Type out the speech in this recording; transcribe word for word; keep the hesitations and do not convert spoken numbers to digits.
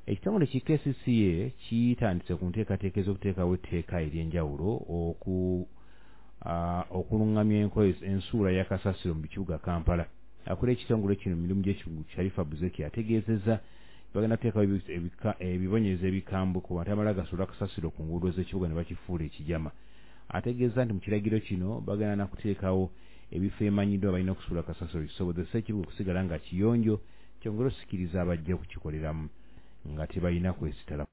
ekitongole ki K C C A kitandise ku nteekateeka ez'okuteekawo etteeka ery'enjawulo oku uh, okulungamya ensuula ya kasasiro mu kibuga Kampala. Akola ekitongole kino mirimu gy'ekibuga Sharifa Buzeki ategeezezza bagenda kuteekawo ebibonyezo ebikambwe ku bantu abamala gasula kasasiro ku nguudo z'ekibuga ne bakifuula ekijama. Ategeezza nti mu kiragiro kino bagenda na kuteekawo ebifo emanyiddwa balina okusuula kasasiro kisobozesa ekibuga okusigala nga kiyonjo kyongera osikiriza abajja okukikoleramu nga tebalina kwesitala.